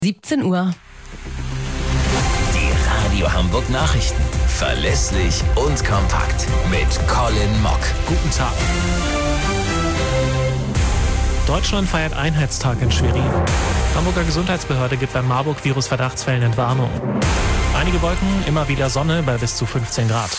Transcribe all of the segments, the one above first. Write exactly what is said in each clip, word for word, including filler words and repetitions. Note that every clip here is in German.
siebzehn Uhr. Die Radio Hamburg Nachrichten. Verlässlich und kompakt. Mit Colin Mock. Guten Tag. Deutschland feiert Einheitstag in Schwerin. Hamburger Gesundheitsbehörde gibt bei Marburg-Virus-Verdachtsfällen Entwarnung. Einige Wolken, immer wieder Sonne bei bis zu fünfzehn Grad.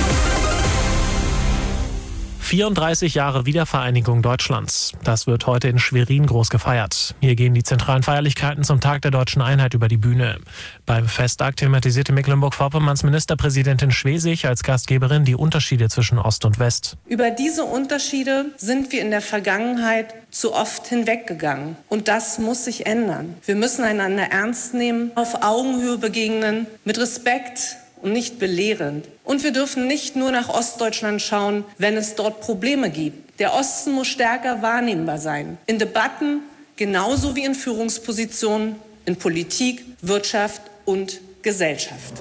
vierunddreißig Jahre Wiedervereinigung Deutschlands. Das wird heute in Schwerin groß gefeiert. Hier gehen die zentralen Feierlichkeiten zum Tag der deutschen Einheit über die Bühne. Beim Festakt thematisierte Mecklenburg-Vorpommerns Ministerpräsidentin Schwesig als Gastgeberin die Unterschiede zwischen Ost und West. Über diese Unterschiede sind wir in der Vergangenheit zu oft hinweggegangen. Und das muss sich ändern. Wir müssen einander ernst nehmen, auf Augenhöhe begegnen, mit Respekt und nicht belehrend. Und wir dürfen nicht nur nach Ostdeutschland schauen, wenn es dort Probleme gibt. Der Osten muss stärker wahrnehmbar sein. In Debatten genauso wie in Führungspositionen, in Politik, Wirtschaft und Gesellschaft.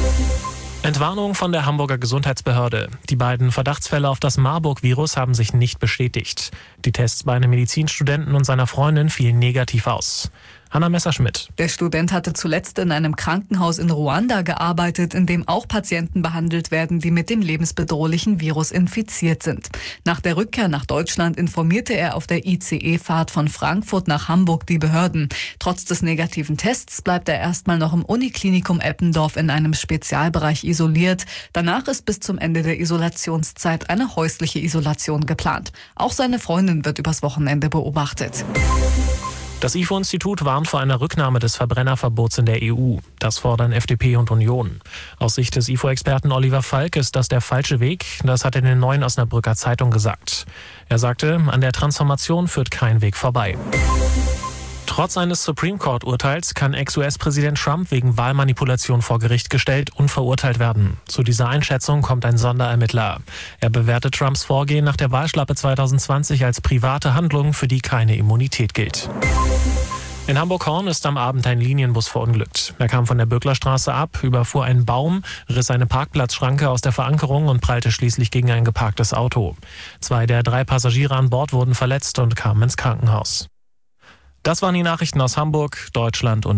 Entwarnung von der Hamburger Gesundheitsbehörde. Die beiden Verdachtsfälle auf das Marburg-Virus haben sich nicht bestätigt. Die Tests bei einem Medizinstudenten und seiner Freundin fielen negativ aus. Hanna Messerschmidt. Der Student hatte zuletzt in einem Krankenhaus in Ruanda gearbeitet, in dem auch Patienten behandelt werden, die mit dem lebensbedrohlichen Virus infiziert sind. Nach der Rückkehr nach Deutschland informierte er auf der I C E-Fahrt von Frankfurt nach Hamburg die Behörden. Trotz des negativen Tests bleibt er erstmal noch im Uniklinikum Eppendorf in einem Spezialbereich isoliert. Danach ist bis zum Ende der Isolationszeit eine häusliche Isolation geplant. Auch seine Freundin wird übers Wochenende beobachtet. Das I F O-Institut warnt vor einer Rücknahme des Verbrennerverbots in der E U. Das fordern F D P und Union. Aus Sicht des I F O-Experten Oliver Falk ist das der falsche Weg. Das hat er in der Neuen Osnabrücker Zeitung gesagt. Er sagte, an der Transformation führt kein Weg vorbei. Trotz eines Supreme Court-Urteils kann Ex-U S-Präsident Trump wegen Wahlmanipulation vor Gericht gestellt und verurteilt werden. Zu dieser Einschätzung kommt ein Sonderermittler. Er bewertet Trumps Vorgehen nach der Wahlschlappe zwanzig zwanzig als private Handlung, für die keine Immunität gilt. In Hamburg-Horn ist am Abend ein Linienbus verunglückt. Er kam von der Böcklerstraße ab, überfuhr einen Baum, riss eine Parkplatzschranke aus der Verankerung und prallte schließlich gegen ein geparktes Auto. Zwei der drei Passagiere an Bord wurden verletzt und kamen ins Krankenhaus. Das waren die Nachrichten aus Hamburg, Deutschland und